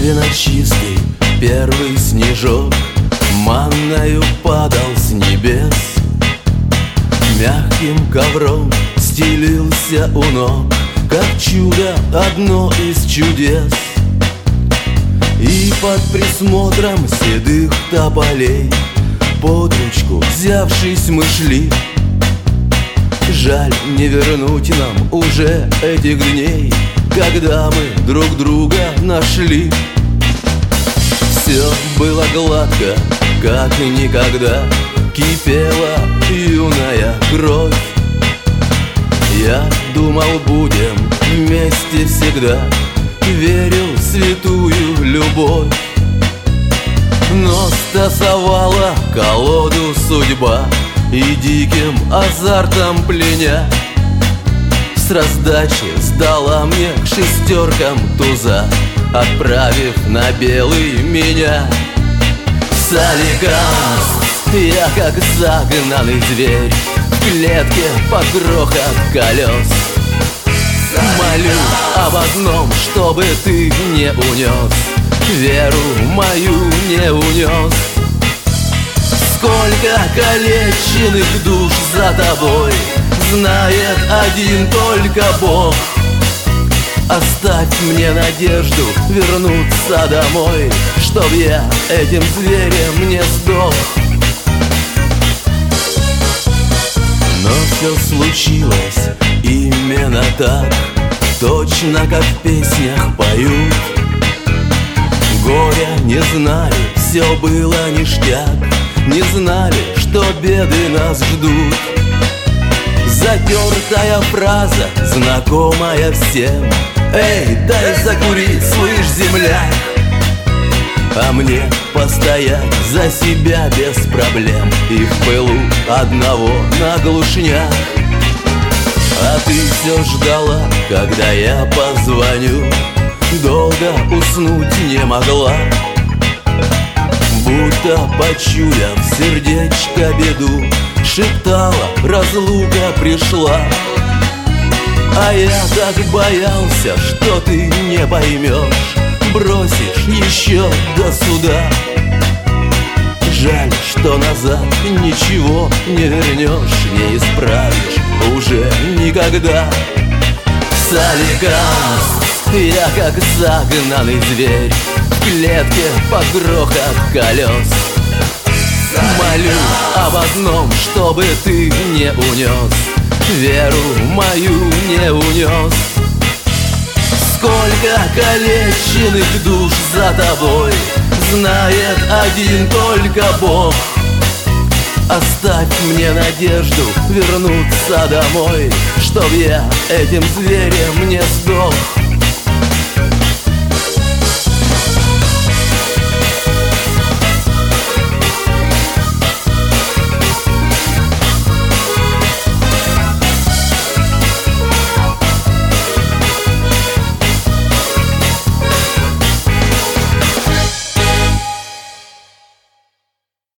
Мертвенно чистый первый снежок манною падал с небес, мягким ковром стелился у ног, как чудо, одно из чудес. И под присмотром седых тополей под ручку взявшись мы шли. Жаль, не вернуть нам уже этих дней, когда мы друг друга нашли. Все было гладко, как никогда, кипела юная кровь. Я думал, будем вместе всегда, верил в святую любовь. Но стасовала колоду судьба, и диким азартом пленя с раздачи сдала мне к шестеркам туза, отправив на белый меня. Соликамс, я как загнанный зверь в клетке под грохот колес. Молю об одном, чтобы ты не унес, веру мою не унес. Сколько калеченных душ за тобой знает один только Бог. Оставь мне надежду вернуться домой, чтоб я этим зверем не сдох. Но все случилось именно так, точно как в песнях поют. Горя не знали, все было ништяк, не знали, что беды нас ждут. Затертая фраза, знакомая всем: эй, дай закурить, слышь, земляк. А мне постоять за себя без проблем и в пылу одного на глушняк. А ты все ждала, когда я позвоню, долго уснуть не могла, будто почуяв сердечко беду, шептала, разлука пришла. А я так боялся, что ты не поймешь, бросишь еще до суда. Жаль, что назад ничего не вернешь, не исправишь уже никогда. Соликамс, я как загнанный зверь в клетке под грохот колес. Молю об одном, чтобы ты не унес, веру мою не унес. Сколько калеченных душ за тобой знает один только Бог. Оставь мне надежду вернуться домой, чтоб я этим зверем не сдох.